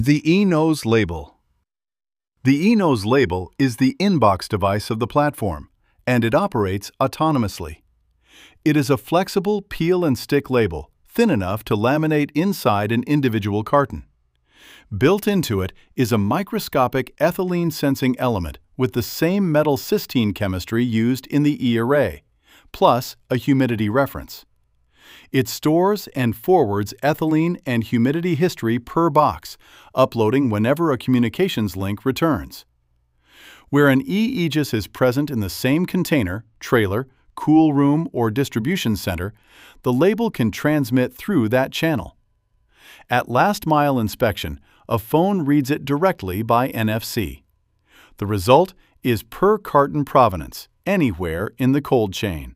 The eNose label. The eNose label is the inbox device of the platform, and it operates autonomously. It is a flexible peel and stick label, thin enough to laminate inside an individual carton. Built into it is a microscopic ethylene sensing element with the same metal cysteine chemistry used in the eArray, plus a humidity reference. It stores and forwards ethylene and humidity history per box, uploading whenever a communications link returns. Where an eAegis is present in the same container, trailer, cool room, or distribution center, the label can transmit through that channel. At last-mile inspection, a phone reads it directly by NFC. The result is per carton provenance, anywhere in the cold chain.